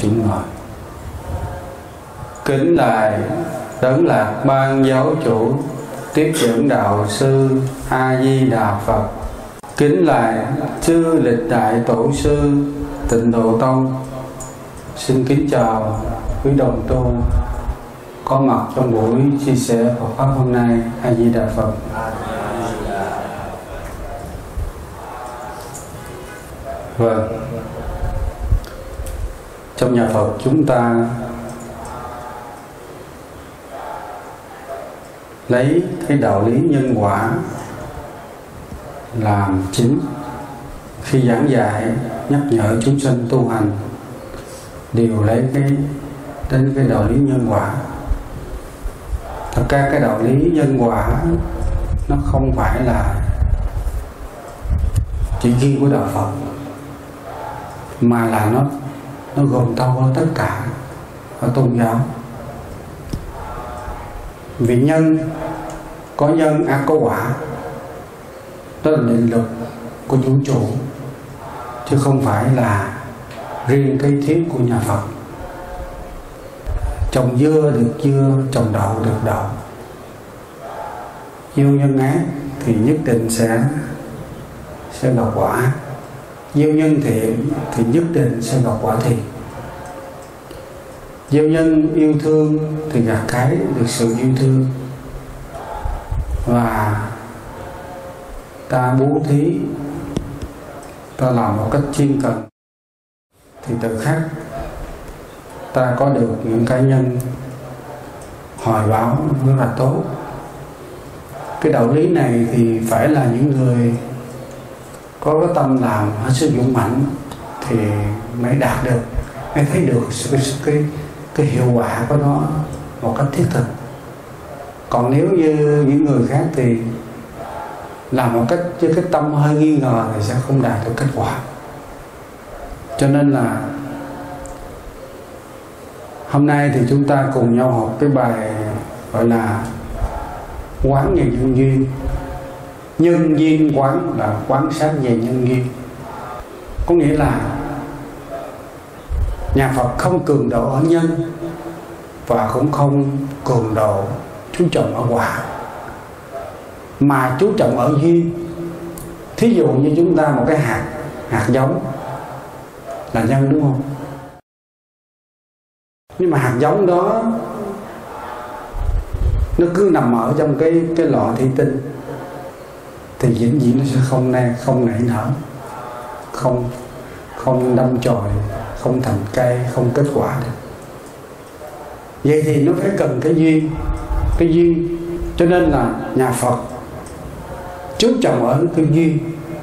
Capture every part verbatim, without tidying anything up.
chúng ngồi. Kính lạy Đấng Lạc Ban Giáo Chủ Tiếp Dẫn Đạo Sư A Di Đà Phật. Kính lạy chư lịch đại tổ sư Tịnh Độ Tông. Xin kính chào quý đồng tu có mặt trong buổi chia sẻ Phật pháp hôm nay. A Di Đà Phật. Vâng, trong nhà Phật chúng ta lấy cái đạo lý nhân quả làm chính khi giảng dạy nhắc nhở chúng sanh tu hành, đều lấy cái đến cái đạo lý nhân quả. Thật ra cái đạo lý nhân quả nó không phải là chỉ riêng của đạo Phật, mà là nó nó gồm to hơn tất cả ở tôn giáo. Vì nhân có nhân ác có quả, đó là định luật của vũ trụ, chứ không phải là riêng cái thuyết của nhà Phật. Trồng dưa được dưa, trồng đậu được đậu. Gieo nhân ác thì nhất định sẽ sẽ gặp quả, gieo nhân thiện thì nhất định sẽ gặp quả thiện. Gieo nhân yêu thương thì gặt hái được sự yêu thương. Và ta bố thí, ta làm một cách chuyên cần, thì tự khắc ta có được những cá nhân hồi báo rất là tốt. Cái đạo lý này thì phải là những người có cái tâm làm hết sức dũng mãnh thì mới đạt được, mới thấy được cái, cái, cái hiệu quả của nó một cách thiết thực. Còn nếu như những người khác thì làm một cách với cái tâm hơi nghi ngờ thì sẽ không đạt được kết quả. Cho nên là hôm nay thì chúng ta cùng nhau học cái bài gọi là quán về nhân duyên. Nhân duyên quán là quán sát về nhân duyên. Có nghĩa là nhà Phật không cường độ ở nhân và cũng không cường độ chú trọng ở quả, mà chú trọng ở duyên. Thí dụ như chúng ta một cái hạt hạt giống là nhân, đúng không? Nhưng mà hạt giống đó nó cứ nằm ở trong cái cái lọ thủy tinh thì vĩnh viễn nó sẽ không nè, không nảy nở, không không đâm chồi, không thành cây, không kết quả được. Vậy thì nó phải cần cái duyên, cái duyên. Cho nên là nhà Phật chú trọng ở cái duyên.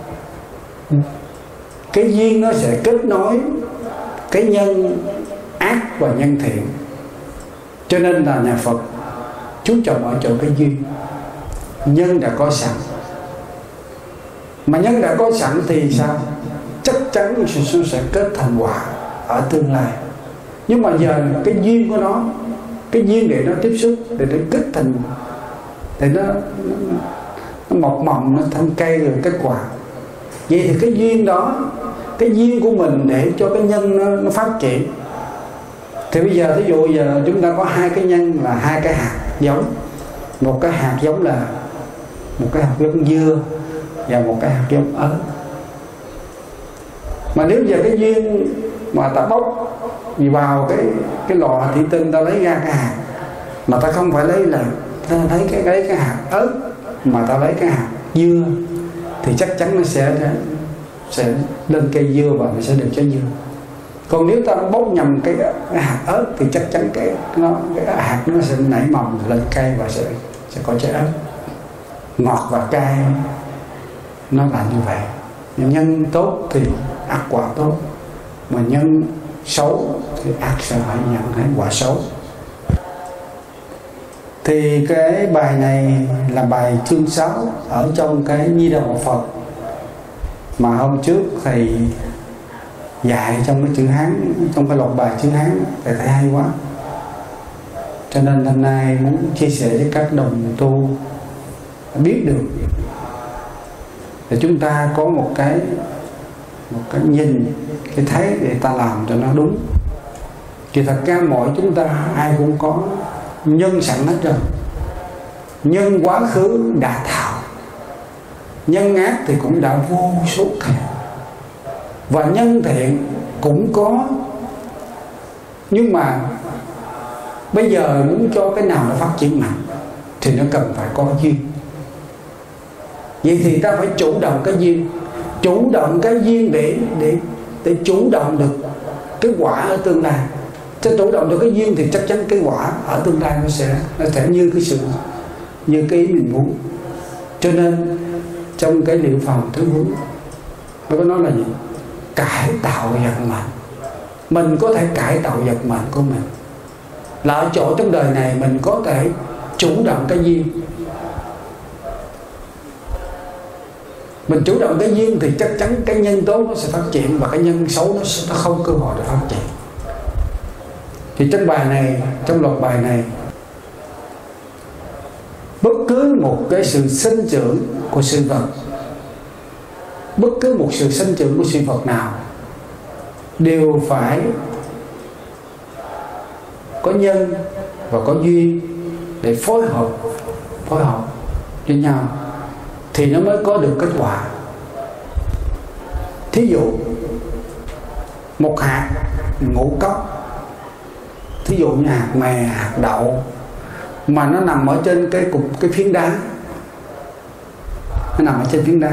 Cái duyên nó sẽ kết nối cái nhân ác và nhân thiện. Cho nên là nhà Phật chú trọng ở chỗ cái duyên. Nhân đã có sẵn, mà nhân đã có sẵn thì sao? Chắc chắn nó sẽ kết thành quả ở tương lai. Nhưng mà giờ cái duyên của nó, cái duyên để nó tiếp xúc, để nó kết thành, để nó, nó, nó mọc mầm, nó thành cây rồi kết quả. Vậy thì cái duyên đó, cái duyên của mình để cho cái nhân nó, nó phát triển. Thì bây giờ thí dụ giờ chúng ta có hai cái nhân là hai cái hạt giống. Một cái hạt giống là một cái hạt giống dưa và một cái hạt giống ớt. Mà nếu giờ cái duyên mà ta bóc vào cái cái lọ thủy tinh, ta lấy ra cái hạt, mà ta không phải lấy là ta lấy cái lấy cái hạt ớt, mà ta lấy cái hạt dưa, thì chắc chắn nó sẽ sẽ lên cây dưa và nó sẽ được trái dưa. Còn nếu ta bóc nhầm cái, cái hạt ớt thì chắc chắn cái nó cái hạt nó sẽ nảy mầm lên cây và sẽ sẽ có trái ớt. Ngọt và cay nó là như vậy. Nhân tốt thì ác quả tốt, mà nhân xấu thì ác sẽ phải nhận thấy quả xấu. Thì cái bài này là bài chương sáu ở trong cái Di Đà Phật, mà hôm trước thầy dạy trong cái chữ Hán, trong cái loạt bài chữ Hán, thầy thấy hay quá. Cho nên hôm nay muốn chia sẻ với các đồng tu biết được, để chúng ta có một cái một cái nhìn, cái thấy để ta làm cho nó đúng. Thì thật ra mỗi chúng ta ai cũng có nhân sẵn hết rồi. Nhân quá khứ đã tạo, nhân ác thì cũng đã vô số kể, và nhân thiện cũng có. Nhưng mà bây giờ muốn cho cái nào nó phát triển mạnh thì nó cần phải có duyên. Vậy thì ta phải chủ động cái duyên, chủ động cái duyên để để để chủ động được cái quả ở tương lai. Cho chủ động được cái duyên thì chắc chắn cái quả ở tương lai nó sẽ nó sẽ như cái sự như cái ý mình muốn. Cho nên trong cái liệu phòng thứ hướng nó có nói là gì? Cải tạo vận mệnh. Mình có thể cải tạo vận mệnh của mình, là ở chỗ trong đời này mình có thể chủ động cái duyên. Mình chủ động cái duyên thì chắc chắn cái nhân tốt nó sẽ phát triển, và cái nhân xấu nó, sẽ, nó không cơ hội để phát triển. Thì trong bài này, trong loạt bài này, bất cứ một cái sự sinh trưởng của sinh vật, bất cứ một sự sinh trưởng của sinh vật nào đều phải có nhân và có duyên để phối hợp phối hợp với nhau thì nó mới có được kết quả. Thí dụ một hạt ngũ cốc, thí dụ như hạt mè, hạt đậu, mà nó nằm ở trên cái cục cái phiến đá, nó nằm ở trên phiến đá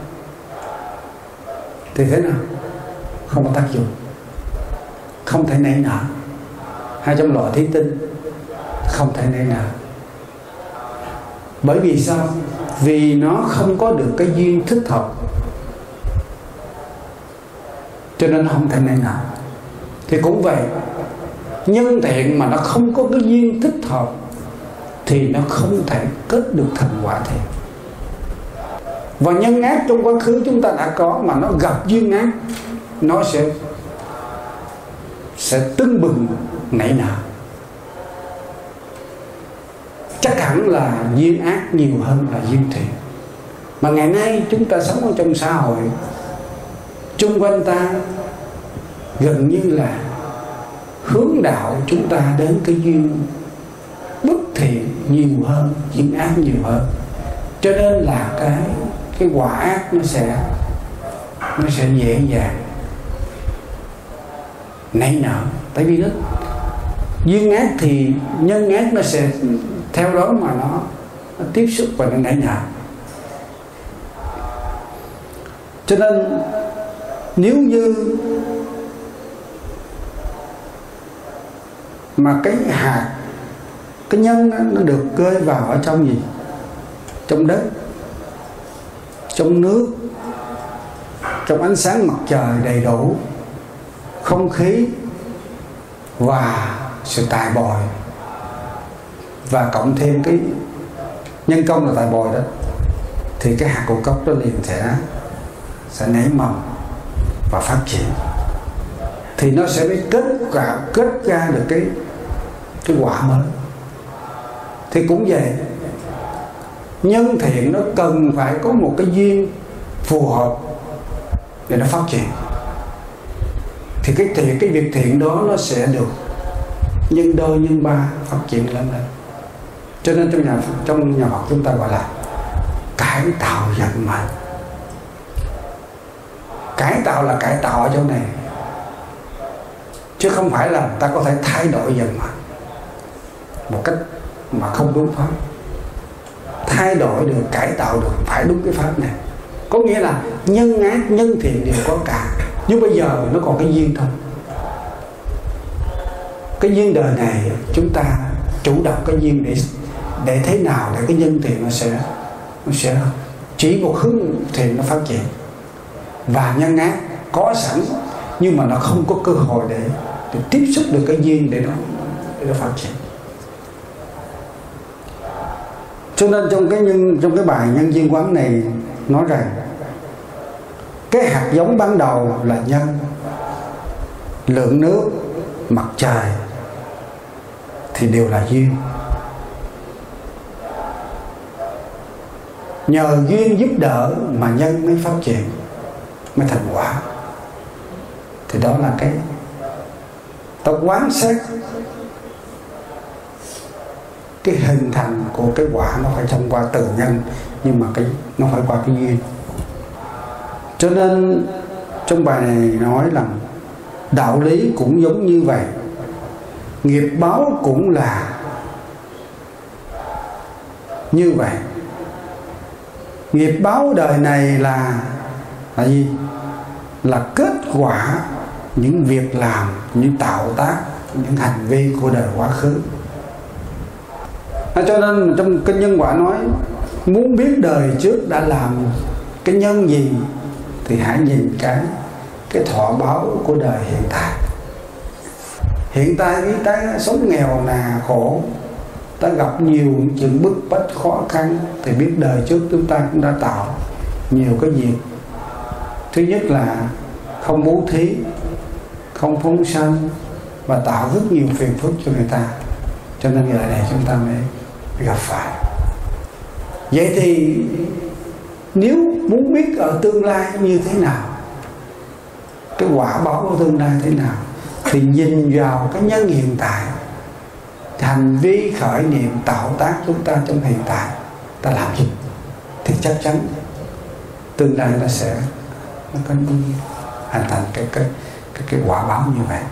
thì thế nào? Không có tác dụng, không thể nảy nở. Hay trong lọ thủy tinh không thể nảy nở. Bởi vì sao? Vì nó không có được cái duyên thích hợp, cho nên nó không thể nảy nở. Thì cũng vậy, nhân thiện mà nó không có cái duyên thích hợp thì nó không thể kết được thành quả thiện. Và nhân ác trong quá khứ chúng ta đã có, mà nó gặp duyên ác, nó sẽ sẽ tưng bừng nảy nở. Chắc hẳn là duyên ác nhiều hơn là duyên thiện. Mà ngày nay chúng ta sống ở trong xã hội, chung quanh ta gần như là hướng đạo chúng ta đến cái duyên bất thiện nhiều hơn, duyên ác nhiều hơn. Cho nên là cái cái quả ác nó sẽ nó sẽ dễ dàng nảy nở. Tại vì nó duyên ác thì nhân ác nó sẽ theo đó mà nó, nó tiếp xúc và nó nảy nở. Cho nên nếu như mà cái hạt, cái nhân đó, nó được rơi vào ở trong gì? Trong đất, trong nước, trong ánh sáng mặt trời đầy đủ, không khí và sự tài bồi, và cộng thêm cái nhân công là tài bồi đó, thì cái hạt ngũ cốc đó liền sẽ sẽ nảy mầm và phát triển. Thì nó sẽ mới kết cả kết ra được cái cái quả mới. Thì cũng vậy, nhân thiện nó cần phải có một cái duyên phù hợp để nó phát triển. Thì cái thiện, cái việc thiện đó nó sẽ được nhân đôi nhân ba phát triển lên lên. Cho nên trong nhà trong nhà Phật chúng ta gọi là cải tạo vận mệnh. Cải tạo là cải tạo ở chỗ này, chứ không phải là người ta có thể thay đổi vận mệnh một cách mà không đúng pháp. Thay đổi được, cải tạo được phải đúng cái pháp này. Có nghĩa là nhân ác, nhân thiện đều có cả. Nhưng bây giờ nó còn cái duyên thôi. Cái duyên đời này chúng ta chủ động cái duyên để để thế nào để cái nhân thiện nó sẽ nó sẽ chỉ một hướng thiện nó phát triển, và nhân ác có sẵn nhưng mà nó không có cơ hội để, để tiếp xúc được cái duyên để nó để nó phát triển. Cho nên trong cái nhân trong cái bài nhân duyên quán này nói rằng cái hạt giống ban đầu là nhân, lượng nước, mặt trời thì đều là duyên. Nhờ duyên giúp đỡ mà nhân mới phát triển, mới thành quả. Thì đó là cái ta quán xét cái hình thành của cái quả, nó phải thông qua từ nhân, nhưng mà cái nó phải qua cái duyên. Cho nên trong bài này nói là đạo lý cũng giống như vậy, nghiệp báo cũng là như vậy. Nghiệp báo đời này là là gì? Là kết quả những việc làm, những tạo tác, những hành vi của đời quá khứ. À, cho nên trong kinh nhân quả nói, muốn biết đời trước đã làm cái nhân gì thì hãy nhìn cái cái thọ báo của đời hiện tại. Hiện tại cái ta sống nghèo nà khổ, ta gặp nhiều chuyện bức bách khó khăn, thì biết đời trước chúng ta cũng đã tạo nhiều cái việc. Thứ nhất là không bố thí, không phóng sanh, và tạo rất nhiều phiền phức cho người ta, cho nên ngày này chúng ta mới gặp phải. Vậy thì nếu muốn biết ở tương lai như thế nào, cái quả báo của tương lai thế nào, thì nhìn vào cái nhân hiện tại, hành vi khởi niệm tạo tác chúng ta trong hiện tại, ta làm gì thì chắc chắn tương lai ta sẽ nó có hình thành cái cái cái, cái quả báo như vậy.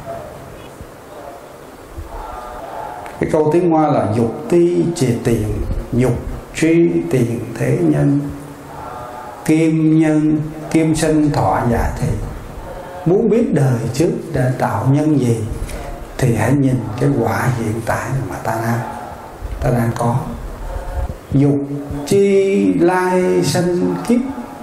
Cái câu tiếng Hoa là dục ti trì tiền, dục truy tiền thế nhân, kim nhân kim sinh thọ giả thị. Muốn biết đời trước đã tạo nhân gì thì hãy nhìn cái quả hiện tại mà ta đang ta đang có. Dục chi lai sanh kiếp,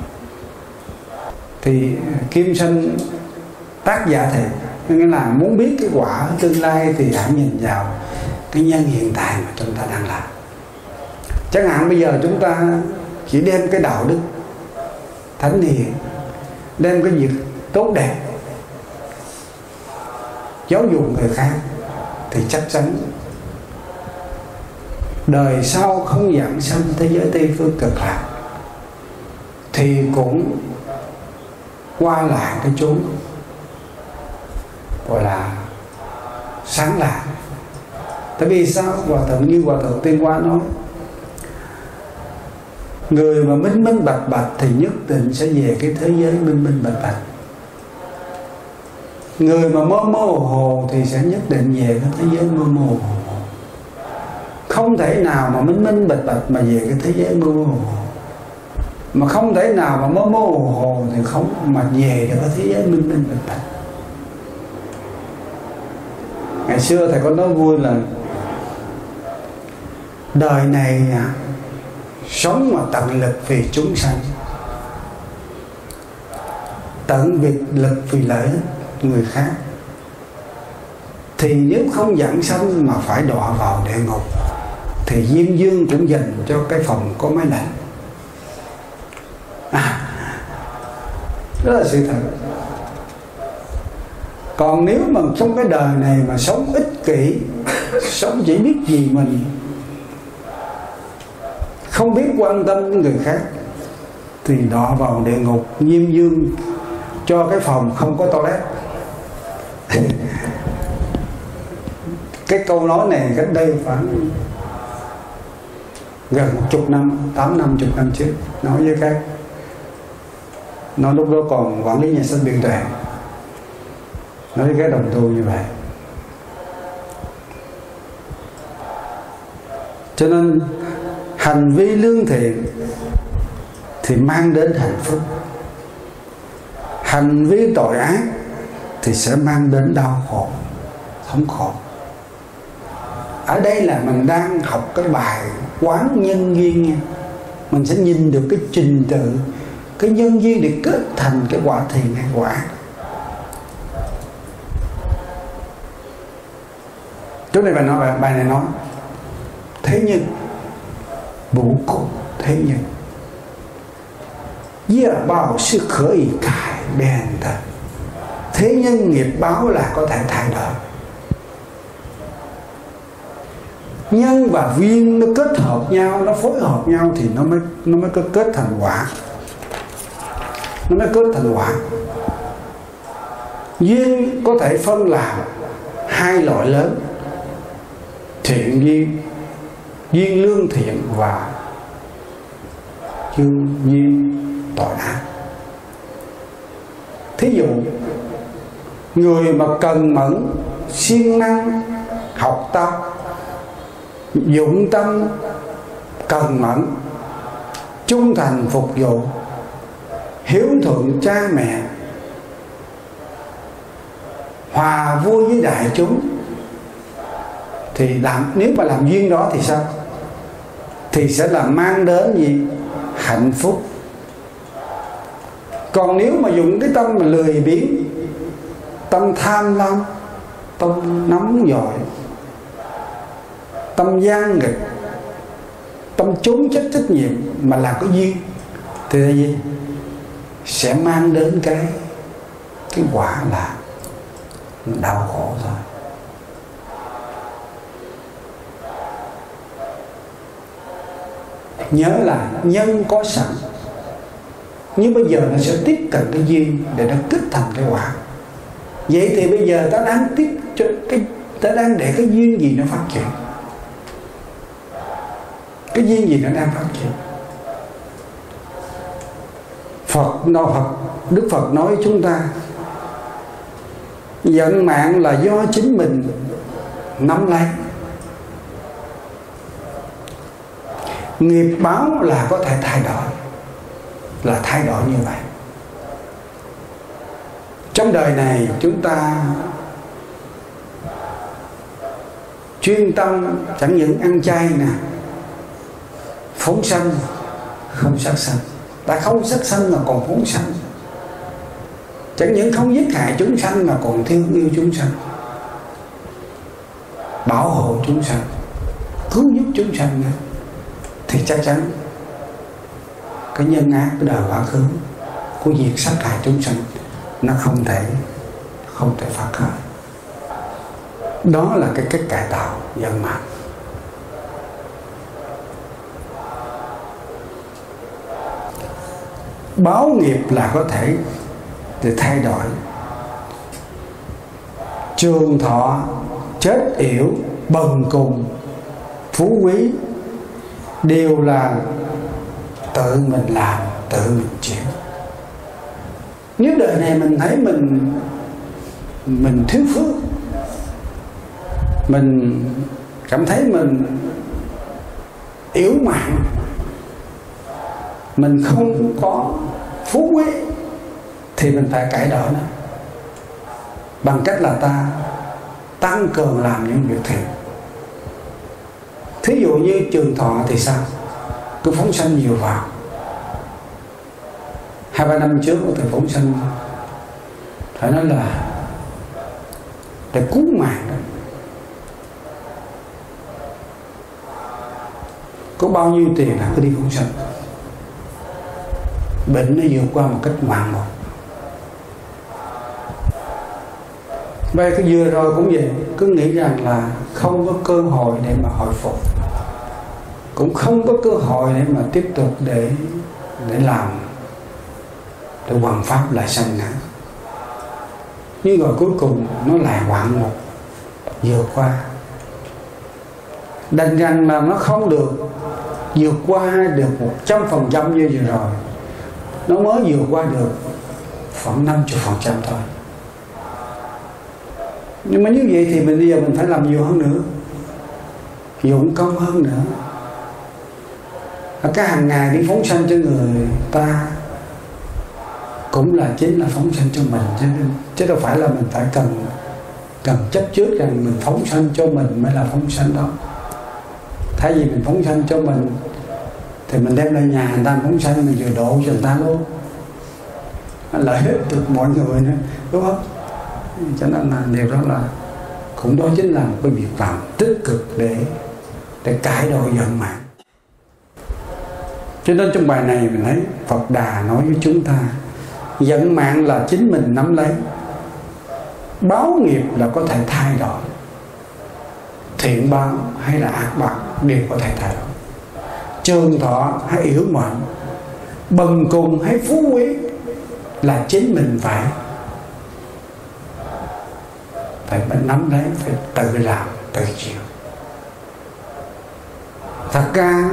thì kim sinh tác giả thị, nghĩa là muốn biết cái quả tương lai thì hãy nhìn vào cái nhân hiện tại mà chúng ta đang làm. Chẳng hạn bây giờ chúng ta chỉ đem cái đạo đức thánh hiền, đem cái việc tốt đẹp giáo dục người khác, thì chắc chắn đời sau không giảng sanh thế giới Tây phương cực lạc thì cũng qua lại cái chốn gọi là sáng lạc. Tại vì sao? Hòa thượng như Hòa thượng Tuyên Quang nói, người mà minh minh bạch bạch thì nhất định sẽ về cái thế giới minh minh bạch bạch. Người mà mơ mơ hồ hồ thì sẽ nhất định về cái thế giới mơ mơ hồ hồ. Không thể nào mà minh minh bạch bạch mà về cái thế giới mơ mơ hồ hồ, mà không thể nào mà mơ mơ hồ hồ thì không mà về được cái thế giới minh minh bạch bạch. Ngày xưa thầy có nói vui là đời này sống mà tận lực vì chúng sanh, tận việc lực vì lợi ích người khác, thì nếu không giảng sanh mà phải đọa vào địa ngục thì Diêm Dương cũng dành cho cái phòng có máy lạnh. À, đó là sự thật. Còn nếu mà trong cái đời này mà sống ích kỷ, sống chỉ biết gì mình, không biết quan tâm đến người khác, thì đọa vào địa ngục. Diêm Dương cho cái phòng không có toilet. Cái câu nói này cách đây khoảng gần một chục năm, tám năm chục năm trước, nói với các, nói lúc đó còn quản lý nhà sách Biên Tuệ, nói với các đồng tu như vậy. Cho nên hành vi lương thiện thì mang đến hạnh phúc, hành vi tội ác thì sẽ mang đến đau khổ, thống khổ. Ở đây là mình đang học cái bài quán nhân duyên nha. Mình sẽ nhìn được cái trình tự, cái nhân duyên để kết thành cái quả thiện hay quả ác. Chỗ này bài nói, bài này nói thế nhân bố cục thế nhân,业报是可以改变的. Thế nhân nghiệp báo là có thể thay đổi. Nhân và duyên nó kết hợp nhau, nó phối hợp nhau thì nó mới nó mới có kết thành quả. Nó mới kết thành quả. Duyên có thể phân làm hai loại lớn: thiện duyên, duyên lương thiện, và duyên duyên tội ác. Thí dụ người mà cần mẫn, siêng năng học tập, dụng tâm cần mẫn, trung thành phục vụ, hiếu thuận cha mẹ, hòa vui với đại chúng, thì làm, nếu mà làm duyên đó thì sao? Thì sẽ là mang đến gì? Hạnh phúc. Còn nếu mà dùng cái tâm mà lười biếng, tâm tham lam, tâm nóng vội, tâm gian nghịch, tâm trốn trách trách nhiệm mà làm cái duyên, thì là gì? Sẽ mang đến cái cái quả là đau khổ thôi. Nhớ là nhân có sẵn, nhưng bây giờ nó sẽ tiếp cận cái duyên để nó kết thành cái quả. Vậy thì bây giờ ta đang tiếp cho cái ta đang để cái duyên gì nó phát triển? Cái duyên gì nó đang phát triển? Phật nói Phật Đức Phật nói với chúng ta, vận mạng là do chính mình nắm lấy. Nghiệp báo là có thể thay đổi, là thay đổi như vậy. Trong đời này chúng ta chuyên tâm chẳng những ăn chay nè, phóng sanh, không sát sanh. Ta không sát sanh mà còn phóng sanh. Chẳng những không giết hại chúng sanh mà còn thương yêu chúng sanh, bảo hộ chúng sanh, cứu giúp chúng sanh nữa. Thì chắc chắn cái nhân ác cái đời quá khứ của việc sát hại chúng sanh nó không thể không thể phát khởi. Đó là cái cách cải tạo nhân mạng. Báo nghiệp là có thể để thay đổi. Trường thọ, chết yểu, bần cùng, phú quý đều là tự mình làm, tự mình chịu. Nếu đời này mình thấy mình mình thiếu phước, mình cảm thấy mình yếu mạng, mình không có phú quý, thì mình phải cải đổi nó bằng cách là ta tăng cường làm những việc thiện. Thí dụ như trường thọ thì sao? Cứ phóng sanh nhiều vào. Hai ba năm trước tôi phóng sanh, phải nói là để cứu mạng đó. Có bao nhiêu tiền là cứ đi phóng sanh. Bệnh nó vượt qua một cách ngoạn mục. Vậy cái vừa rồi cũng vậy, cứ nghĩ rằng là không có cơ hội để mà hồi phục, cũng không có cơ hội để mà tiếp tục để để làm, để hoằng pháp lại sanh ngã. Nhưng rồi cuối cùng nó lại hoạn mục, vượt qua. Đành rằng là nó không được vượt qua được một trăm phần trăm như vừa rồi, nó mới vượt qua được khoảng năm mươi phần trăm thôi. Nhưng mà như vậy thì mình bây giờ mình phải làm nhiều hơn nữa, dụng công hơn nữa. Cái hàng ngày đi phóng sanh cho người ta cũng là chính là phóng sanh cho mình, chứ, chứ đâu phải là mình phải cần cần chấp trước rằng mình phóng sanh cho mình mới là phóng sanh đó. Thay vì mình phóng sanh cho mình thì mình đem lên nhà người ta phóng sanh, mình vừa độ cho người ta luôn, lợi ích được mọi người nữa, đúng không? Cho nên là điều đó là cũng đó chính là một cái việc làm tích cực để để cải đổi vận mạng. Cho nên trong bài này mình thấy Phật Đà nói với chúng ta, vận mạng là chính mình nắm lấy, báo nghiệp là có thể thay đổi, thiện báo hay là ác báo đều có thể thay đổi, trường thọ hay yếu mệnh, bần cùng hay phú quý là chính mình phải phải mình nắm lấy, phải tự làm, tự chịu. Thật ra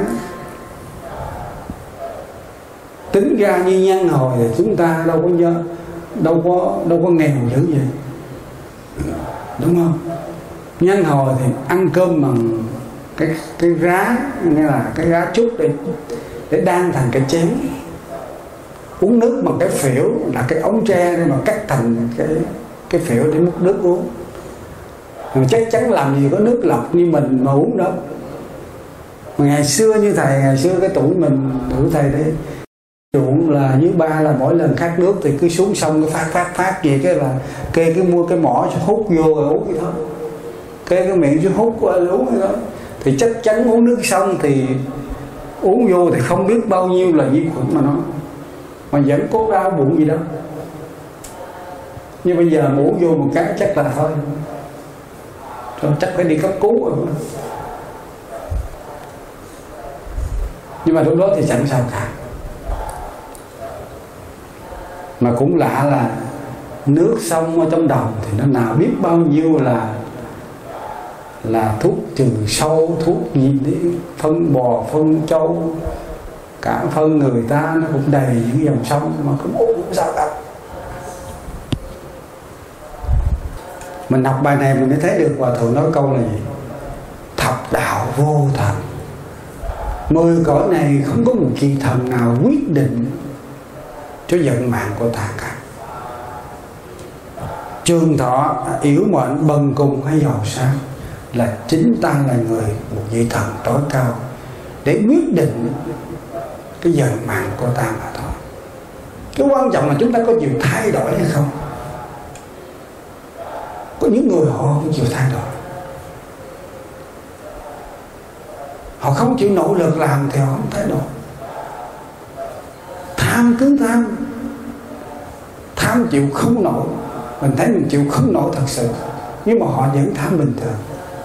tính ra như nhân hồi thì chúng ta đâu có nhớ, đâu có đâu có nghèo dữ vậy, đúng không? Nhân hồi thì ăn cơm bằng cái cái rá, nghĩa là cái rá trúc để để đan thành cái chén, uống nước bằng cái phễu, là cái ống tre để mà cắt thành cái cái phễu để múc nước uống. Mà chắc chắn làm gì có nước lọc như mình mà uống đâu. Mà ngày xưa như thầy, ngày xưa cái tuổi mình, tuổi thầy đấy, ruộng là dưới ba là mỗi lần khát nước thì cứ xuống sông cái phát phát phát gì cái là kê cái mua cái mỏ hút vô rồi uống vậy thôi, kê cái miệng chứ hút rồi uống vậy thôi. Thì chắc chắn uống nước sông thì uống vô thì không biết bao nhiêu là vi khuẩn mà nó, mà vẫn có đau bụng gì đâu. Nhưng bây giờ mà uống vô một cái chắc là thôi, rồi chắc phải đi cấp cứu rồi. Nhưng mà lúc đó thì chẳng sao cả. Mà cũng lạ là nước sông ở trong đồng thì nó nào biết bao nhiêu là là thuốc trừ sâu, thuốc gì đấy, phân bò, phân trâu, cả phân người ta nó cũng đầy những dòng sông mà cũng uống không sao cả. Mình đọc bài này mình mới thấy được Hòa Thượng nói câu là gì? Thập đạo vô thần. Mười cõi này không có một kỳ thần nào quyết định cho vận mạng của ta cả. Trường thọ, yếu mệnh, bần cùng hay giàu sang là chính ta là người, một vị thần tối cao để quyết định cái vận mạng của ta mà thôi. Cái quan trọng là chúng ta có chịu thay đổi hay không. Có những người họ không chịu thay đổi, họ không chịu nỗ lực làm thì họ không thay đổi. Tham cứ tham, tham chịu không nổi, mình thấy mình chịu không nổi thật sự, nhưng mà họ vẫn tham bình thường.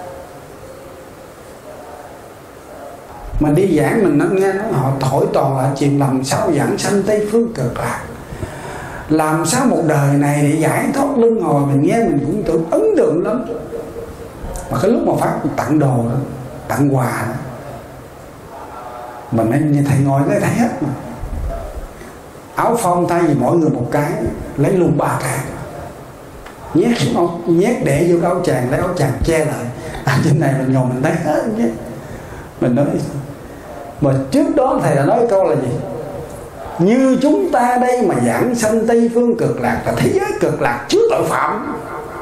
Mà đi giảng mình nó nghe nói họ thổi toàn là chuyện làm sao giảng sanh Tây Phương Cực Lạc, làm sao một đời này để giải thoát luân hồi. Mình nghe mình cũng tưởng ấn tượng lắm. Mà cái lúc mà phát tặng đồ đó, tặng quà đó, mình nói thầy ngồi đây thấy hết mà. Áo phông thay vì mỗi người một cái, lấy luôn ba cái, nhét nhét để vô cái áo chàng, lấy áo chàng che lại. À, trên này mình ngồi mình thấy hết nhé. Mình nói, mà trước đó thầy đã nói câu là gì? Như chúng ta đây mà giảng sanh Tây Phương Cực Lạc là thế giới cực lạc trước tội phạm.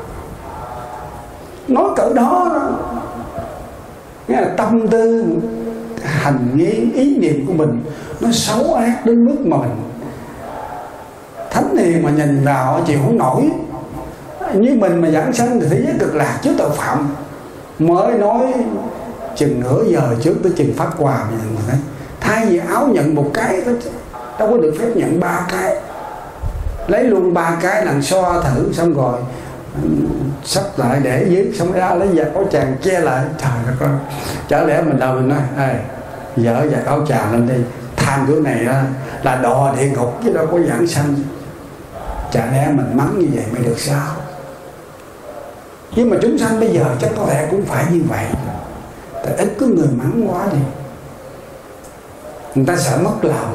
Nói cỡ đó, nghĩa là tâm tư, hành nghi, ý niệm của mình nó xấu ác đến mức mà mình thánh hiền mà nhìn vào chịu không nổi. Như mình mà giảng sanh thì thế giới cực lạc trước tội phạm. Mới nói chừng nửa giờ trước tới chừng phát quà mình thấy, thay vì áo nhận một cái đâu có được phép nhận ba cái, lấy luôn ba cái lần xoa thử xong rồi sắp lại để dưới, xong ra lấy giặt áo chàng che lại. Trời đất ơi, chả lẽ mình đâu mình nói ê dở giặt áo chàng lên đi, tham kiểu này đó là đọa địa ngục chứ đâu có giảng sanh. Chả lẽ mình mắng như vậy mới được sao? Nhưng mà chúng sanh bây giờ chắc có lẽ cũng phải như vậy. Tại ít có người mắng quá đi, người ta sợ mất lòng.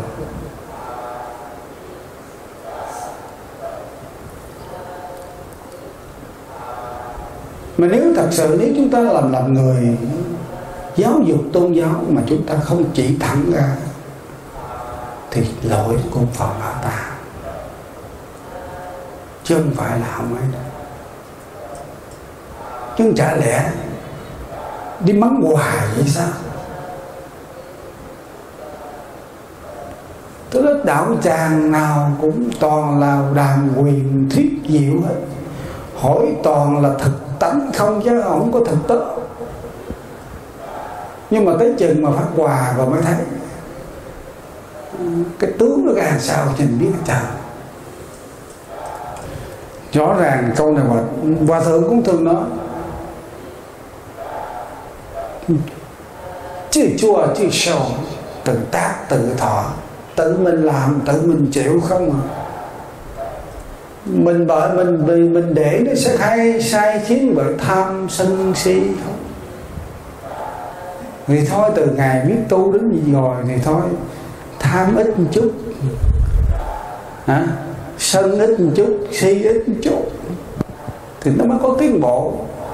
Mà nếu thật sự nếu chúng ta làm làm người giáo dục tôn giáo mà chúng ta không chỉ thẳng ra thì lỗi cũng phần ở ta, chứ không phải là không ấy đâu. Chứ chả lẽ đi mắng hoài vậy sao? Cái lớp đạo tràng nào cũng toàn là đàm quyền thuyết diệu hết, hỏi toàn là thực tánh không chứ không có thực tế. Nhưng mà tới chừng mà phát quà và mới thấy cái tướng nó ra làm sao thì mình biết trời. Rõ ràng câu này Hòa, Hòa Thượng cũng thường nói chứ chua chứ sầu, tự tác tự thọ, tự mình làm tự mình chịu không à. mình bởi mình mình, mình để nó sẽ hay sai khiến bởi tham sân si không. Thì thôi từ ngày biết tu đến gì rồi thì thôi tham ít một chút, hả? Sân ít một chút, si ít một chút thì nó mới có tiến bộ.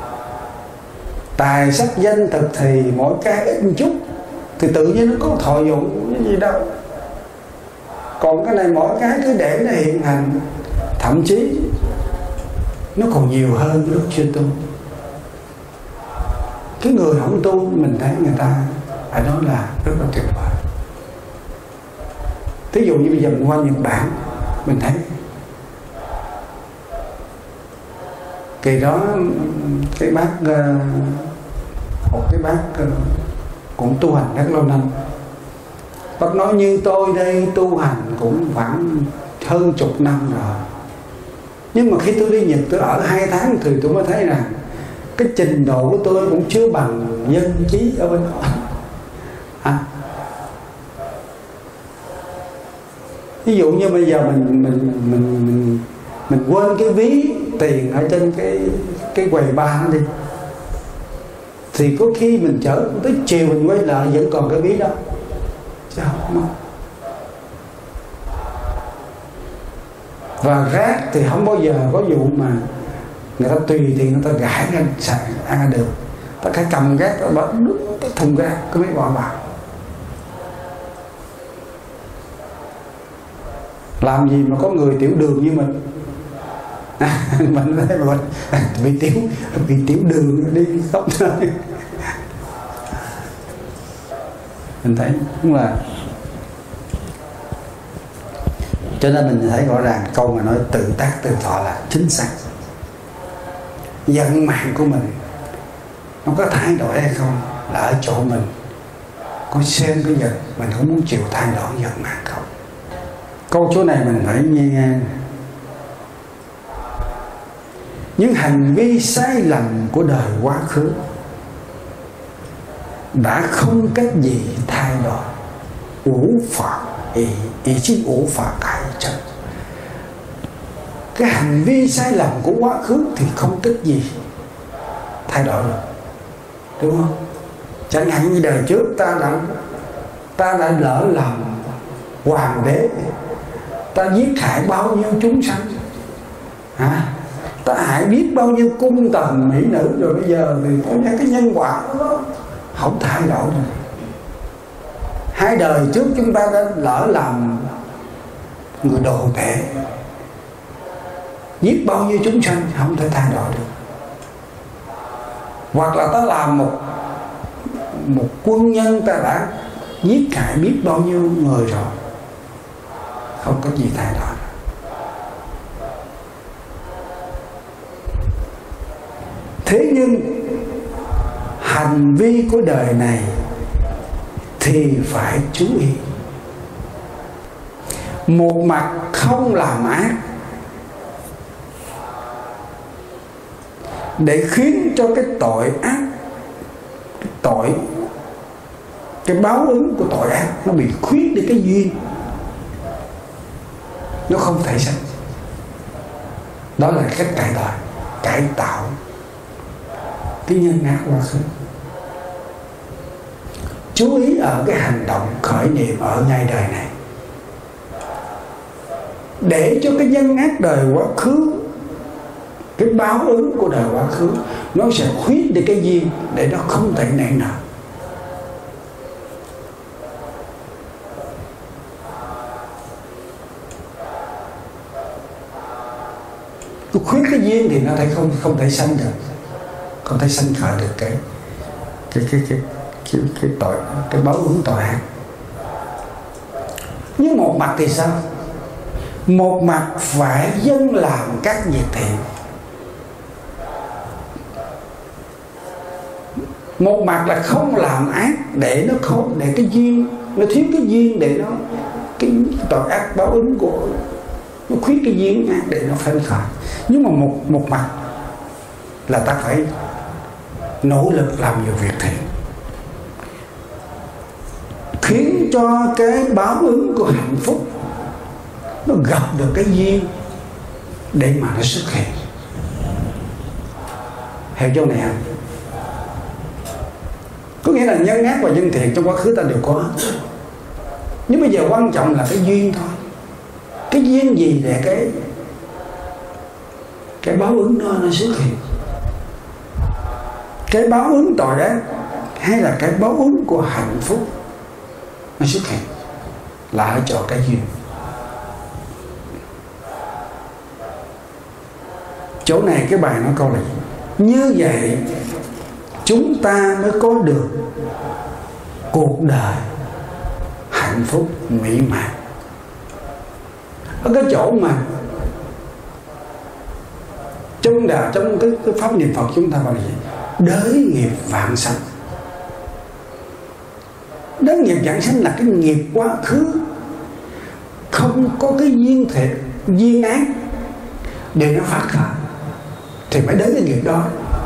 Tài sắc danh thực thì mỗi cái ít một chút thì tự nhiên nó có thọ dụng cái gì đâu. Còn cái này mỗi cái cứ để nó hiện hành, thậm chí nó còn nhiều hơn lúc chưa tu. Cái người không tu mình thấy người ta phải nói là rất là tuyệt vời. Thí dụ như bây giờ mình qua Nhật Bản, mình thấy kỳ đó cái bác một cái bác cũng tu hành rất lâu năm. Bác nói như tôi đây tu hành cũng khoảng hơn chục năm rồi, nhưng mà khi tôi đi Nhật tôi ở hai tháng thì tôi mới thấy rằng cái trình độ của tôi cũng chưa bằng dân trí ở bên đó. À, ví dụ như bây giờ mình mình mình mình, mình quên cái ví tiền ở trên cái cái quầy bar đi, thì có khi mình chở tới chiều mình quay lại vẫn còn cái ví đó, chứ không. Và rác thì không bao giờ có vụ mà người ta tùy thì người ta gãi ra sàn ăn được. Ta phải cầm rác, ta bỏ nước cái thùng rác cứ mới bỏ vào. Làm gì mà có người tiểu đường như mình à, mình thấy mình bị tiểu bị tiểu đường đi khóc thôi. Mình thấy đúng là, cho nên mình thấy rõ ràng câu mà nói tự tác tự thọ là chính xác. Vận mạng của mình nó có thay đổi hay không là ở chỗ mình có xem cái giận mình không muốn chịu thay đổi vận mạng không. Câu chỗ này mình phải nghe. Những hành vi sai lầm của đời quá khứ đã không cách gì thay đổi, ủ phạt ý ý chí ủ phạt cải chân. Cái hành vi sai lầm của quá khứ thì không cách gì thay đổi được, đúng không? Chẳng hạn như đời trước ta đã ta đã lỡ làm hoàng đế, ta giết hại bao nhiêu chúng sanh, hả? Ta hại biết bao nhiêu cung tần mỹ nữ, rồi bây giờ thì có những cái nhân quả đó không thay đổi được. Hai đời trước chúng ta đã lỡ làm người đồ tể, giết bao nhiêu chúng sanh không thể thay đổi được. Hoặc là ta làm một một quân nhân, ta đã giết hại biết bao nhiêu người rồi, không có gì thay đổi. Thế nhưng hành vi của đời này thì phải chú ý. Một mặt không làm ác để khiến cho cái tội ác, cái tội, cái báo ứng của tội ác nó bị khuyết đi cái duyên, nó không thể sanh. Đó là cách cải tạo, cải tạo cái nhân ác quá khứ. Chú ý ở cái hành động khởi niệm ở ngay đời này, để cho cái nhân ác đời quá khứ, cái báo ứng của đời quá khứ nó sẽ khuyết đi cái duyên để nó không thể nảy nở. Cứ khuyết cái duyên thì nó thể không không thể sanh được, không thể sanh khởi được cái cái cái cái cái, cái tội, cái báo ứng tội ác. Nhưng một mặt thì sao? Một mặt phải dâng làm các việc thiện, một mặt là không làm ác để nó không, để cái duyên nó thiếu cái duyên, để nó cái tội ác báo ứng của nó khuyết cái duyên ác để nó phanh khởi. Nhưng mà một một mặt là ta phải nỗ lực làm nhiều việc thiện, khiến cho cái báo ứng của hạnh phúc nó gặp được cái duyên để mà nó xuất hiện. Hiểu chỗ này không? Có nghĩa là nhân ác và nhân thiện trong quá khứ ta đều có, nhưng bây giờ quan trọng là cái duyên thôi. Cái duyên gì để cái cái báo ứng nó, nó xuất hiện. Cái báo ứng tội ác hay là cái báo ứng của hạnh phúc nó xuất hiện là ở chỗ cái duyên. Chỗ này cái bài nói câu này: như vậy chúng ta mới có được cuộc đời hạnh phúc mỹ mãn. Ở cái chỗ mà trong đạo, trong cái, cái pháp niệm Phật chúng ta gọi là gì? Đới nghiệp vãng sanh. Đới nghiệp vãng sanh là cái nghiệp quá khứ không có cái duyên thiện, duyên ác để nó phát khởi thì mới đến cái nghiệp đó.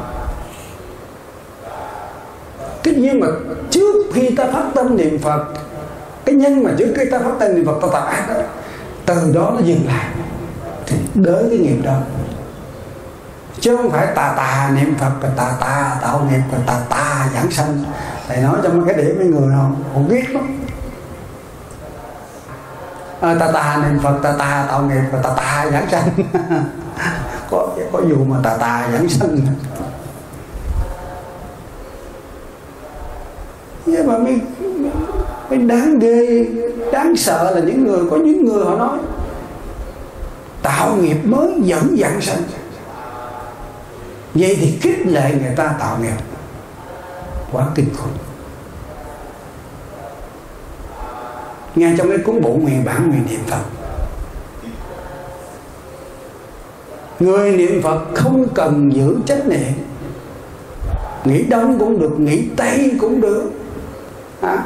Cái duyên mà trước khi ta phát tâm niệm Phật, cái nhân mà trước khi ta phát tâm niệm Phật ta tạo ác đó, từ đó nó dừng lại thì đới cái nghiệp đó. Chứ không phải tà tà niệm Phật và tà tà tạo nghiệp và tà tà giảng sanh. Thầy nói trong cái điểm mấy người không cũng ghét lắm. À, tà tà niệm Phật, tà tà tạo nghiệp và tà tà giảng sanh. có có vụ mà tà tà giảng sanh. Nhưng mà mới, mới đáng ghê, đáng sợ là những người, có những người họ nói tạo nghiệp mới dẫn giảng sanh. Vậy thì khích lệ người ta tạo nghiệp quá kinh khủng. Ngay trong cái cuốn bộ Nguyện Bản Nguyện Niệm Phật, người niệm Phật không cần giữ trách niệm, nghĩ đông cũng được, nghĩ tây cũng được, à,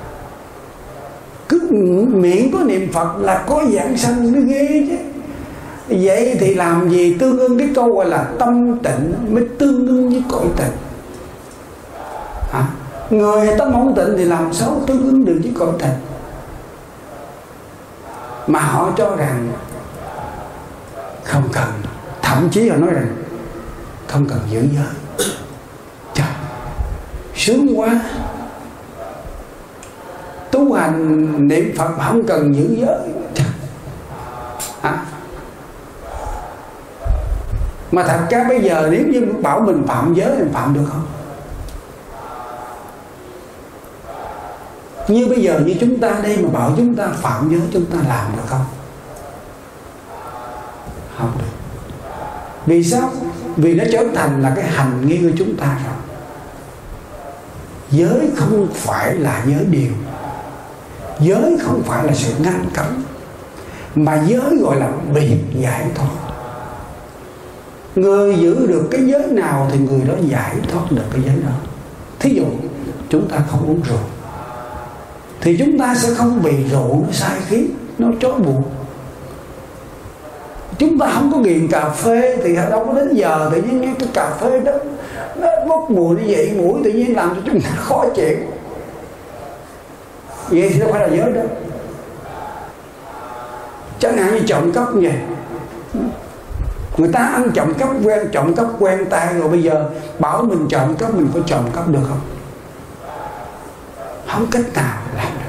cứ miệng có niệm Phật là có giảng sanh mới ghê chứ. Vậy thì làm gì tương ưng cái câu gọi là tâm tịnh mới tương ưng với cõi tịnh. à, Người tâm không tịnh thì làm sao tương ưng được với cõi tịnh. Mà họ cho rằng không cần, thậm chí họ nói rằng không cần giữ giới. Trời, sướng quá. Tu hành niệm Phật không cần giữ giới. Trời. À, mà thật ra bây giờ nếu như bảo mình phạm giới thì phạm được không? Như bây giờ như chúng ta đây mà bảo chúng ta phạm giới, chúng ta làm được không? Không được. Vì sao? Vì nó trở thành là cái hành nghi của chúng ta rồi. Giới không phải là giới điều, giới không phải là sự ngăn cấm, mà giới gọi là biệt giải thoát. Người giữ được cái giới nào thì người đó giải thoát được cái giới đó. Thí dụ chúng ta không uống rượu thì chúng ta sẽ không bị rượu nó sai khí, nó trói buộc. Chúng ta không có nghiện cà phê thì đâu có đến giờ tự nhiên nghe cái cà phê đó nó bốc mùi như vậy, mũi tự nhiên làm cho chúng ta khó chịu. Vậy thì đâu phải là giới đó. Chẳng hạn như trộm cắp như vậy, người ta ăn trộm cắp quen, trộm cắp quen tay rồi, bây giờ bảo mình trộm cắp, mình có trộm cắp được không? Không cách nào làm được.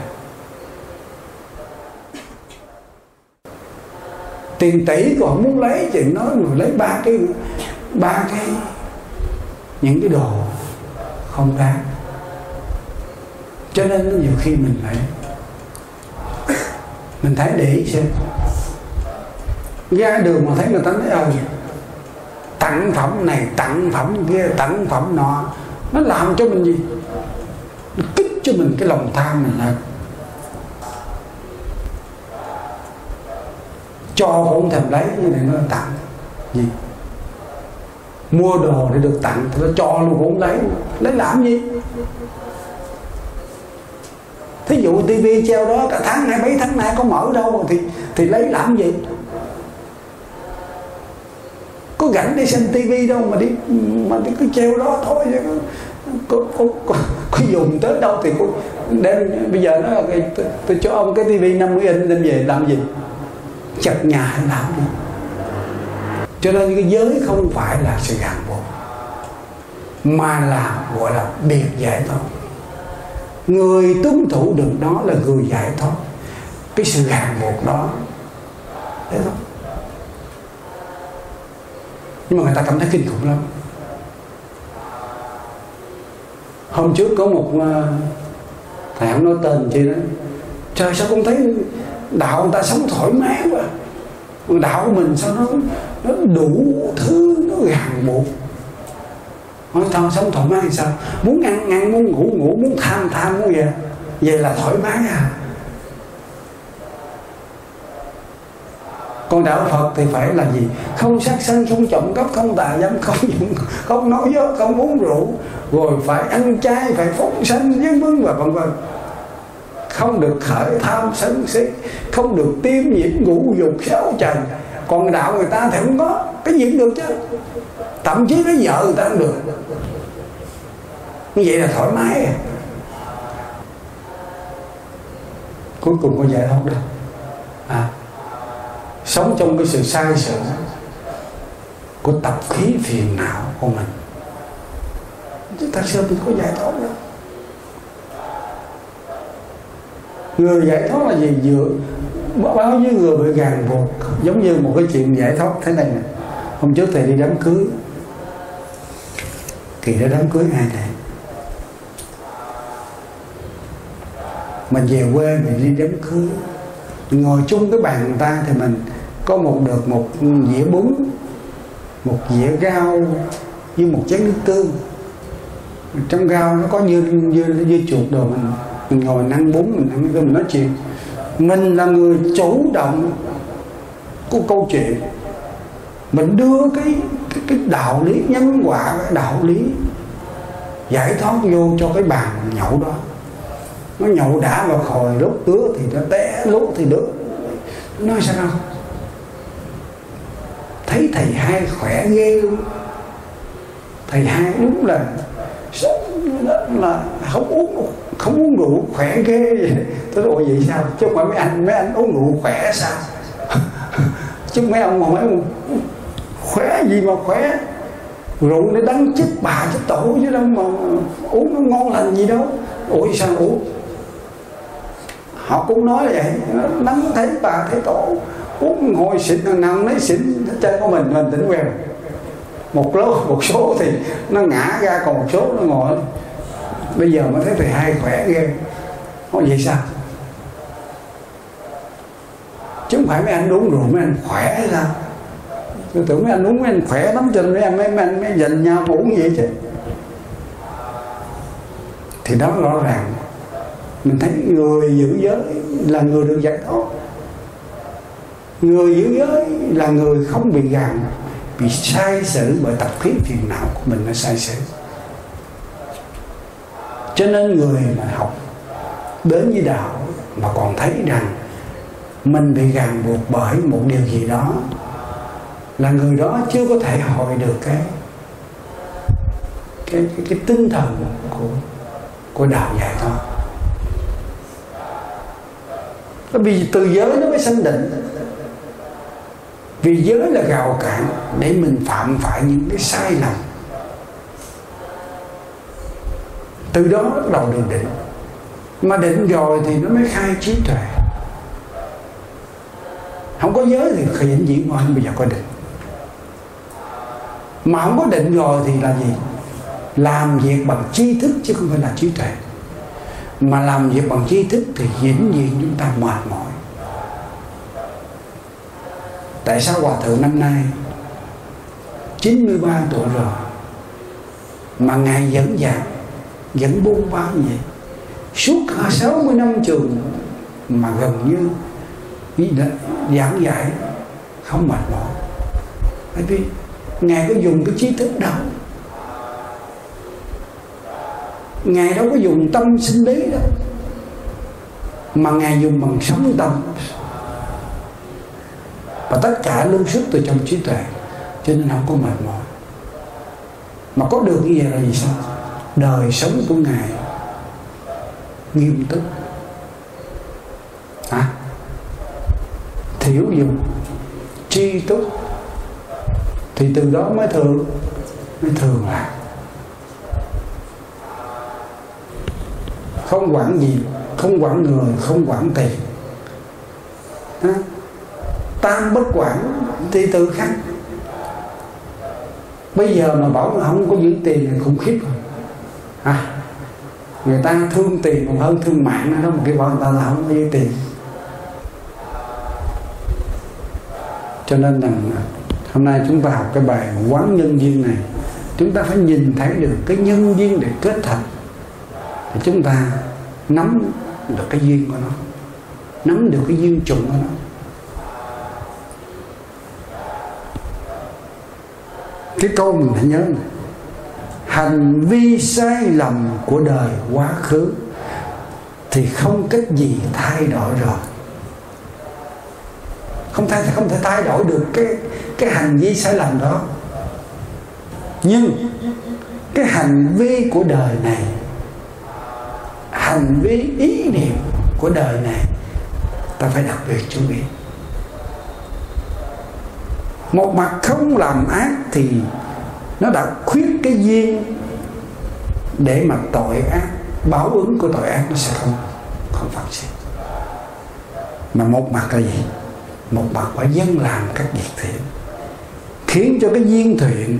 Tiền tỷ còn muốn lấy thì nói người lấy ba cái ba cái những cái đồ không đáng. Cho nên nhiều khi mình phải mình thấy để ý xem, ra đường mà thấy người ta nói ơi tặng phẩm này, tặng phẩm kia, tặng phẩm nọ, nó làm cho mình gì? Nó kích cho mình cái lòng tham mình là cho cũng thèm lấy, như này nó tặng gì? Mua đồ để được tặng thì nó cho luôn cũng lấy. Lấy làm gì? Thí dụ tivi treo đó cả tháng nay, mấy tháng nay có mở đâu thì thì lấy làm gì? Có rảnh đi xem tivi đâu mà đi mà đi cứ treo đó thôi. Có, có, có, có dùng tới đâu thì có đem. Bây giờ nó tôi, tôi cho ông cái tivi năm mươi inch đem về làm gì? Chật nhà làm gì? Cho nên cái giới không phải là sự ràng buộc, mà là gọi là biệt giải thoát. Người tuân thủ được đó là người giải thoát cái sự ràng buộc đó. Thế thôi. Nhưng mà người ta cảm thấy kinh khủng lắm. Hôm trước có một thầy không nói tên chi đó, trời sao con thấy đạo người ta sống thoải mái quá, đạo của mình sao nó, nó đủ thứ nó ràng buộc. Nói tao sống thoải mái thì sao? Muốn ăn ăn, muốn ngủ ngủ, muốn tham tham, muốn vậy vậy là thoải mái à? Còn đạo Phật thì phải là gì? Không sát sanh, không trộm cắp, không tà dâm, không không nói dối, không uống rượu, rồi phải ăn chay, phải phóng sanh, vân vân và vân vân. Không được khởi tham sân si, không được tiêm nhiễm ngũ dục sáu trần. Còn đạo người ta thì không có, cái gì cũng được chứ. Thậm chí lấy vợ người ta cũng được. Như vậy là thoải mái à. Cuối cùng có giải thoát được à, sống trong cái sự sai sự của tập khí phiền não của mình, chứ thật sự mình có giải thoát đâu. Người giải thoát là gì? Dựa bao nhiêu người bị ràng buộc. Giống như một cái chuyện giải thoát thế này nè. Hôm trước thầy đi đám cưới, Kỳ đã đám cưới ai thầy? Mình về quê mình đi đám cưới, ngồi chung cái bàn người ta thì mình có một được một dĩa bún, một dĩa rau với một chén nước tương. Trong rau nó có dưa dưa dưa chuột đồ, mình mình ngồi ăn bún, mình ăn cái mình nói chuyện. Mình là người chủ động của câu chuyện, mình đưa cái cái, cái đạo lý nhân quả, cái đạo lý giải thoát vô cho cái bàn nhậu đó. Nó nhậu đã vào hồi, lúc đứa thì nó té, lúc thì đứa nói sao đâu. Thấy thầy hai khỏe ghê luôn. Thầy hai đúng là là không uống không uống rượu khỏe ghê vậy. Tôi nói vậy sao? Chứ không phải mấy anh mấy anh uống rượu khỏe sao? Chứ mấy ông mà mấy ông khỏe gì mà khỏe, rượu để đắng chết bà chết tổ chứ đâu mà uống nó ngon lành gì đâu. Ủa sao uống? Họ cũng nói là vậy, nắng thấy bà thấy tổ, uống ngồi xịn nằm lấy xịn trên của mình mình tỉnh queo. Một lô một số thì nó ngã ra, còn một số nó ngồi. Bây giờ mới thấy thầy hai khỏe ghê. Nói vậy sao? Chứ không phải mấy anh uống rượu mấy anh khỏe hay sao? Tôi tưởng mấy anh uống mấy anh khỏe lắm, cho nên mấy anh mấy, mấy anh mới dành nhau uống vậy chứ. Thì đó rõ ràng mình thấy người giữ giới là người được giải thoát. Người giữ giới là người không bị gàn, bị sai sử bởi tập khí phiền não của mình, nó sai sử. Cho nên người mà học đến với đạo mà còn thấy rằng mình bị ràng buộc bởi một điều gì đó, là người đó chưa có thể hội được cái cái cái, cái tinh thần của của đạo giải thoát. Vì từ giới nó mới sanh định. Vì giới là rào cản để mình phạm phải những cái sai lầm. Từ đó bắt đầu được định. Mà định rồi thì nó mới khai trí tuệ. Không có giới thì vĩnh viễn không bao giờ có định. Mà không có định rồi thì là gì? Làm việc bằng tri thức chứ không phải là trí tuệ. Mà làm việc bằng tri thức thì vĩnh viễn chúng ta mệt mỏi. Tại sao Hòa Thượng năm nay chín mươi ba tuổi rồi mà Ngài vẫn dạy, vẫn buông bao như vậy? Suốt sáu mươi năm trường mà gần như giảng dạy không mệt mỏi. Bởi vì Ngài có dùng cái trí thức đâu, Ngài đâu có dùng tâm sinh lý đâu, mà Ngài dùng bằng sống tâm. Và tất cả lưu xuất từ trong trí tuệ, cho nên không có mệt mỏi. Mà có được như vậy là gì sao? Đời sống của Ngài nghiêm túc, à, thiểu dụng, tri túc, thì từ đó mới thường mới thường làm. Không quản gì, không quản người, không quản tiền. Đó. Tam bất quản thì tự khắc. Bây giờ mà bảo là không có giữ tiền thì khủng khiếp rồi. À, người ta thương tiền còn hơn thương mạng đó, mà cái bảo người ta là không có giữ tiền. Cho nên là hôm nay chúng ta học cái bài quán nhân duyên này, chúng ta phải nhìn thấy được cái nhân duyên để kết thành, để chúng ta nắm được cái duyên của nó, nắm được cái duyên trùng của nó. Cái câu mình hãy nhớ này: hành vi sai lầm của đời quá khứ thì không cách gì thay đổi rồi. Không thay không thể thay đổi được cái cái hành vi sai lầm đó. Nhưng cái hành vi của đời này, hành vi ý niệm của đời này, ta phải đặc biệt chú ý. Một mặt không làm ác thì nó đã khuyết cái duyên để mà tội ác, báo ứng của tội ác nó sẽ không không phát sinh. Mà một mặt là gì? Một mặt phải dâng làm các việc thiện, khiến cho cái duyên thiện,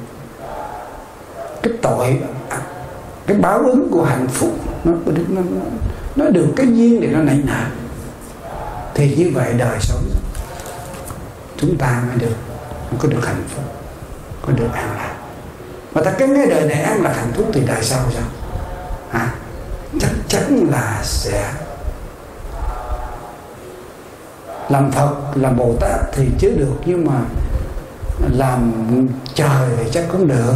cái tội, cái báo ứng của hạnh phúc nó nó, nó được cái duyên để nó nảy nở. Thì như vậy đời sống chúng ta mới được, có được hạnh phúc, có được an lạc. Mà ta cái ngày đời này an lạc hạnh phúc thì tại sao sao? À, chắc chắn là sẽ làm Phật, làm Bồ Tát thì chứ được, nhưng mà làm trời thì chắc cũng được.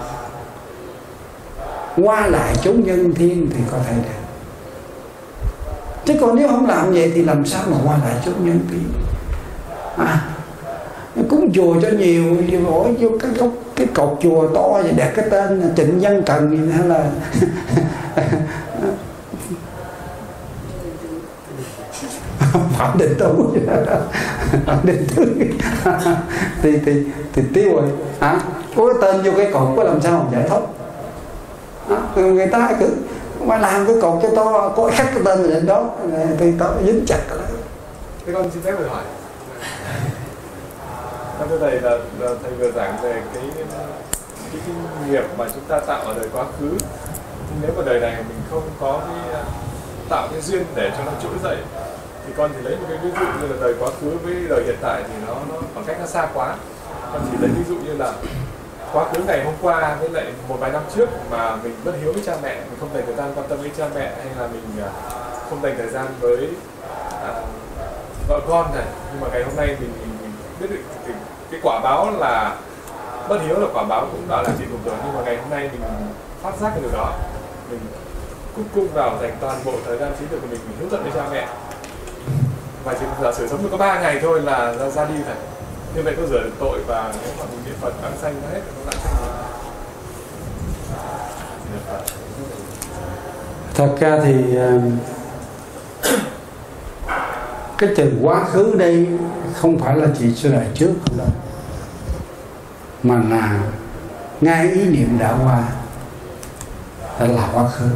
Qua lại chốn nhân thiên thì có thể được. Chứ còn nếu không làm vậy thì làm sao mà qua lại chốn nhân thiên? À, cúng chùa cho nhiều thì mỗi vô cái gốc cái cột chùa to vậy, đặt cái tên Trịnh Văn Trần hay là Phạm Định Tu, Phạm Định Tu thì thì thì tiêu rồi hả? Có cái tên vô cái cột có làm sao mà giải thoát? Người ta cứ mà làm cái cột cho to, có khắc cái tên lên đó thì to dính chặt rồi. Thế con xin phép được hỏi. Thưa thầy là, là thầy vừa giảng về cái cái kinh nghiệp mà chúng ta tạo ở đời quá khứ. Nếu mà đời này mình không có cái tạo cái duyên để cho nó trỗi dậy, thì con thì lấy một cái ví dụ như là đời quá khứ với đời hiện tại thì nó, nó khoảng cách nó xa quá. Con chỉ lấy ví dụ như là quá khứ ngày hôm qua với lại một vài năm trước mà mình bất hiếu với cha mẹ, mình không dành thời gian quan tâm với cha mẹ, hay là mình không dành thời gian với à, vợ con này, nhưng mà ngày hôm nay mình, mình, mình biết được cái, cái quả báo là bất hiếu là quả báo cũng đã là chịu được rồi, nhưng mà ngày hôm nay mình phát giác cái điều đó, mình cúc cung vào dành toàn bộ thời gian trí tuệ của mình, mình hiếu thuận với cha mẹ, và chỉ giả sử sống được có ba ngày thôi là ra, ra đi thôi. Như vậy có rửa được tội, và nếu mà mình niệm Phật ăn xanh hết nó lại xanh. Thật ra thì cái từ quá khứ đây không phải là chỉ cho đời trước không đâu, mà là ngay ý niệm đã qua đã là quá khứ.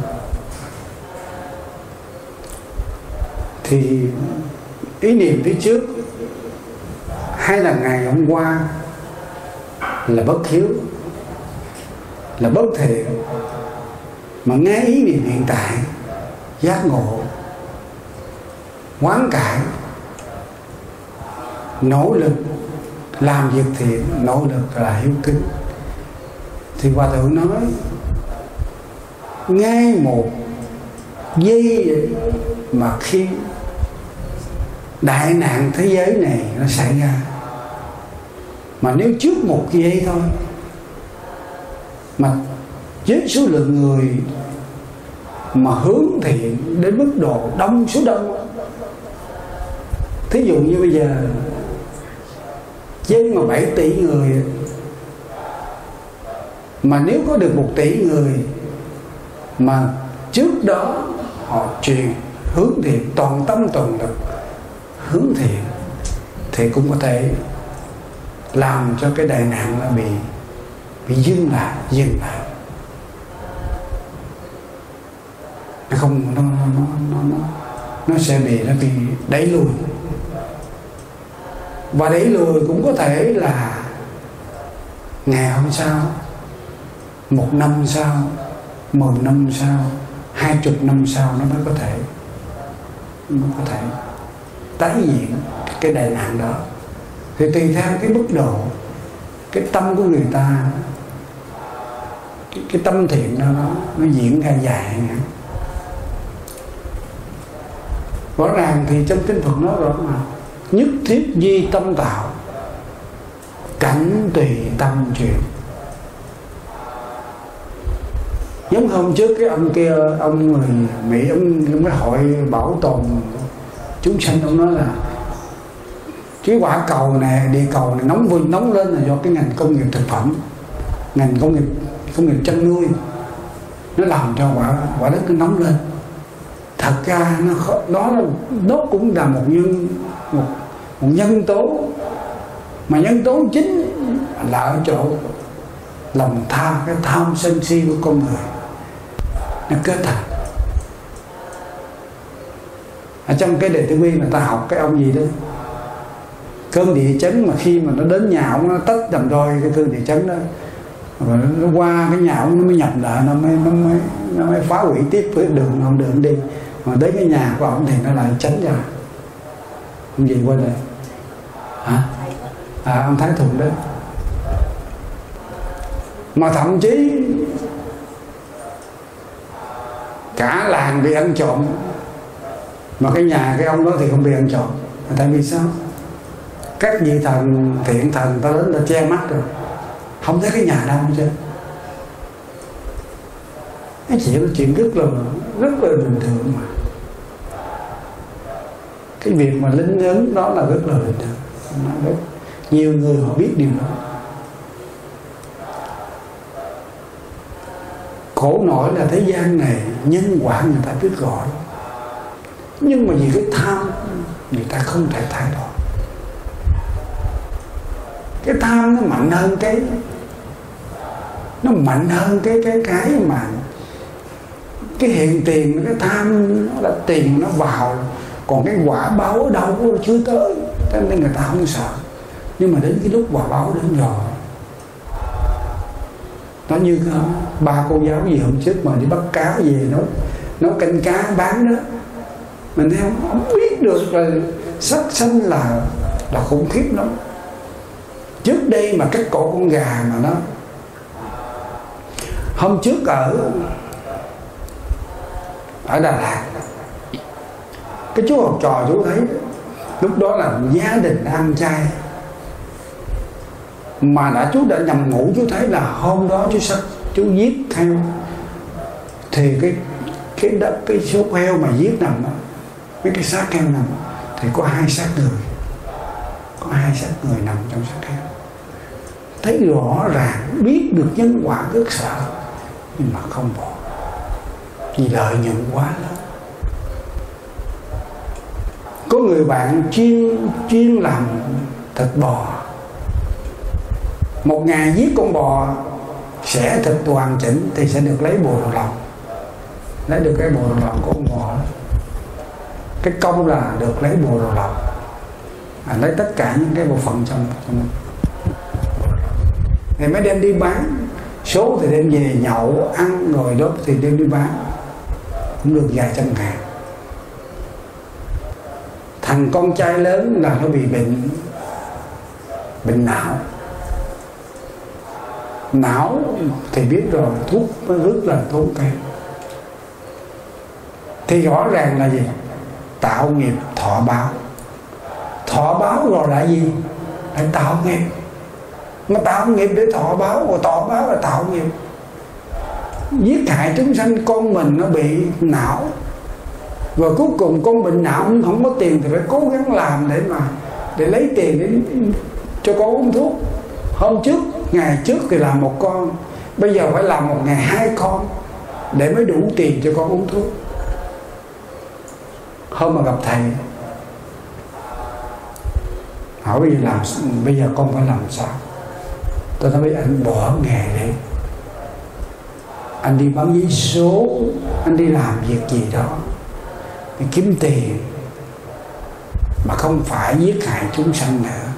Thì ý niệm phía trước hay là ngày hôm qua là bất hiếu, là bất thiện, mà ngay ý niệm hiện tại giác ngộ, quán cải, nỗ lực làm việc thiện, nỗ lực là hiếu kính, thì Hòa Thượng nói ngay một giây mà khi đại nạn thế giới này nó xảy ra, mà nếu trước một giây thôi mà với số lượng người mà hướng thiện đến mức độ đông số đông, thí dụ như bây giờ dân mà bảy tỷ người, mà nếu có được một tỷ người mà trước đó họ truyền hướng thiện, toàn tâm toàn lực hướng thiện, thì cũng có thể làm cho cái đại nạn nó bị bị dừng lại, dừng lại. Nó không nó nó nó nó, nó sẽ bị nó bị đẩy lùi. Và đẩy lùi cũng có thể là ngày hôm sau, một năm sau, mười năm sau, hai chục năm sau nó mới có thể mới có thể tái hiện cái đại nạn đó. Thì tùy theo cái mức độ, cái tâm của người ta, cái, cái tâm thiện đó nó, nó diễn ra dài ngắn. Rõ ràng thì trong kinh Phật nói rõ mà nhất thiết duy tâm tạo, cảnh tùy tâm chuyển. Giống hôm trước cái ông kia, ông người Mỹ, ông, ông cái hội bảo tồn chúng sanh, ông nói là cái quả cầu này, địa cầu này nóng vươn nóng lên là do cái ngành công nghiệp thực phẩm, ngành công nghiệp công nghiệp chăn nuôi nó làm cho quả quả đất nó nóng lên. Thật ra nó đó là nó cũng là một nhân một, một nhân tố, mà nhân tố chính là ở chỗ lòng tham, cái tham sân si của con người nó kết thành. Ở trong cái Đề Tử Vi mà ta học cái ông gì đó, cơn địa chấn mà khi mà nó đến nhà ông, nó tách làm đôi cái cơn địa chấn đó, rồi nó qua cái nhà ông nó mới nhập lại, nó mới nó mới nó mới phá hủy tiếp với đường ông đường đi, mà đến cái nhà của ông thì nó lại tránh ra. Ông gì quên rồi hả? À, ông Thái Thuận đó. Mà thậm chí cả làng bị ăn trộm, mà cái nhà cái ông đó thì không bị ăn trộm. Tại vì sao? Các vị thần thiện thần ta đến đã che mắt rồi, không thấy cái nhà đâu chứ. Cái chuyện là chuyện rất là rất là bình thường mà. Cái việc mà linh ứng đó là rất là bình thường. Rất, nhiều người họ biết điều đó. Khổ nổi là thế gian này nhân quả người ta biết rõ, nhưng mà vì cái tham người ta không thể thay đổi. Cái tham nó mạnh hơn cái nó mạnh hơn cái cái cái mà cái hiện tiền. Cái tham nó là tiền nó vào, còn cái quả báo ở đâu nó chưa tới, cho nên người ta không sợ. Nhưng mà đến cái lúc quả báo đến rồi, nó như ba cô giáo gì hôm trước mà đi bắt cá về nó nó canh cá bán đó, mình thấy không, không biết được là sát sanh là là khủng khiếp lắm. Trước đây mà cái cổ con gà mà nó hôm trước ở ở Đà Lạt, cái chú học trò chú thấy lúc đó là gia đình ăn chay, mà đã chú đã nằm ngủ, chú thấy là hôm đó chú sắp chú giết heo, thì cái cái đất cái số heo mà giết nằm đó, mấy cái xác heo nằm thì có hai xác người, có hai xác người nằm trong xác heo. Thấy rõ ràng, biết được nhân quả, rất sợ, nhưng mà không bỏ, vì lợi nhuận quá lớn. Có người bạn chuyên chuyên làm thịt bò, một ngày giết con bò xẻ thịt hoàn chỉnh thì sẽ được lấy bồ đầu lòng, lấy được cái bồ đầu lòng của con bò đó. Cái công là được lấy bồ đầu lòng, à, lấy tất cả những cái bộ phận trong, trong thì mới đem đi bán. Số thì đem về nhậu ăn rồi đó thì đem đi bán, cũng được vài trăm ngàn. Thằng con trai lớn là nó bị bệnh bệnh não. Não thì biết rồi, thuốc nó rất là tốn kém. Thì rõ ràng là gì? Tạo nghiệp thọ báo. Thọ báo rồi là gì? Là tạo nghiệp. Mà tạo nghiệp để thọ báo, rồi thọ báo là tạo nghiệp. Giết hại chúng sanh, con mình nó bị não, rồi cuối cùng con bệnh não không có tiền thì phải cố gắng làm để mà để lấy tiền để cho con uống thuốc. Hôm trước, ngày trước thì làm một con, bây giờ phải làm một ngày hai con để mới đủ tiền cho con uống thuốc. Hôm mà gặp thầy hỏi bây giờ làm bây giờ con phải làm sao? Tôi nói với anh bỏ nghề đi, anh đi bán giấy số, anh đi làm việc gì đó để kiếm tiền, mà không phải giết hại chúng sanh nữa,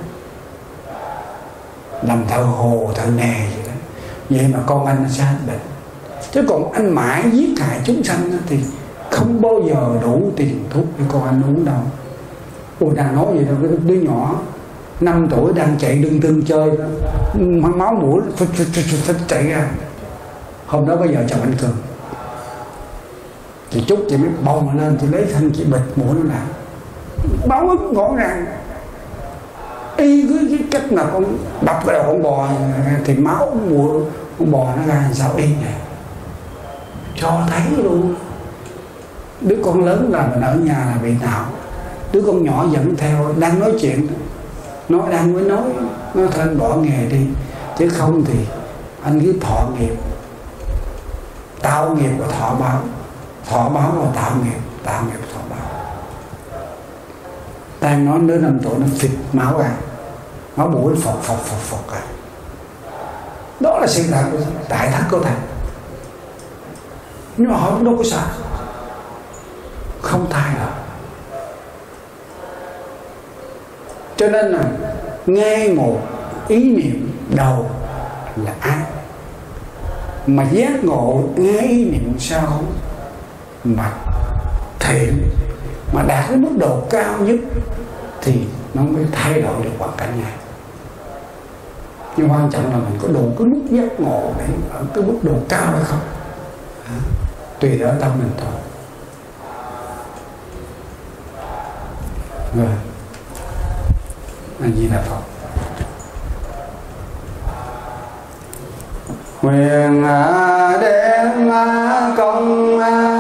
làm thợ hồ thợ nghề gì đó. Vậy mà con anh sẽ hết bệnh. Chứ còn anh mãi giết hại chúng sanh thì không bao giờ đủ tiền thuốc để con anh uống đâu. Ôi đang nói vậy đâu, cái đứa nhỏ năm tuổi đang chạy đưng tưng chơi đó, máu mũi phích phích phích phích chạy ra. Hôm đó có vợ chồng anh Cường thì chút chị mới bồng lên, thì lấy thanh chị bịt mũi nó lại, báo rõ ràng y cứ cái cách mà con đập vào đầu con bò thì máu mũi con bò nó ra làm sao y này, cho thấy luôn. Đứa con lớn là mình ở nhà là bị nào, đứa con nhỏ dẫn theo, đang nói chuyện nó đang mới nói nó thôi anh bỏ nghề đi, chứ không thì anh cứ thọ nghiệp, tạo nghiệp và thọ báo, thọ báo và tạo nghiệp, tạo nghiệp thọ báo. Đang nói đứa năm tuổi nó phịch máu ra, máu mũi phọt phọt phọt phọt ra. Đó là sự thật, tại thất của thầy. Nhưng mà họ cũng đâu có sợ, không thay đâu. Cho nên là ngay một ý niệm đầu là ác, mà giác ngộ ngay ý niệm sau mà thiện, mà đạt đến mức độ cao nhất thì nó mới thay đổi được hoàn cảnh này. Nhưng quan trọng là mình có đủ cái mức giác ngộ để ở cái mức độ cao hay không, à, tùy ở tâm mình thôi. Rồi, A Di Đà Phật. Nguyện đem công